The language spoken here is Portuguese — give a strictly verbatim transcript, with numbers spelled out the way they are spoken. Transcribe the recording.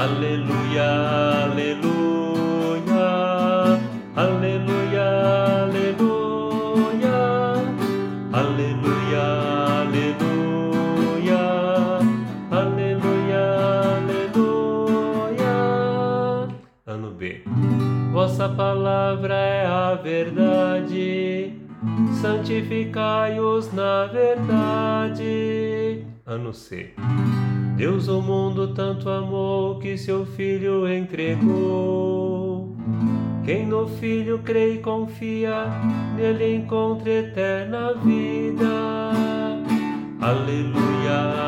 Aleluia, aleluia, aleluia, aleluia, aleluia, aleluia, aleluia, aleluia. Ano B. Vossa palavra é a verdade, santificai-os na verdade. Ano C. Deus o mundo tanto amou que seu Filho entregou. Quem no Filho crê e confia, nele encontra eterna vida. Aleluia.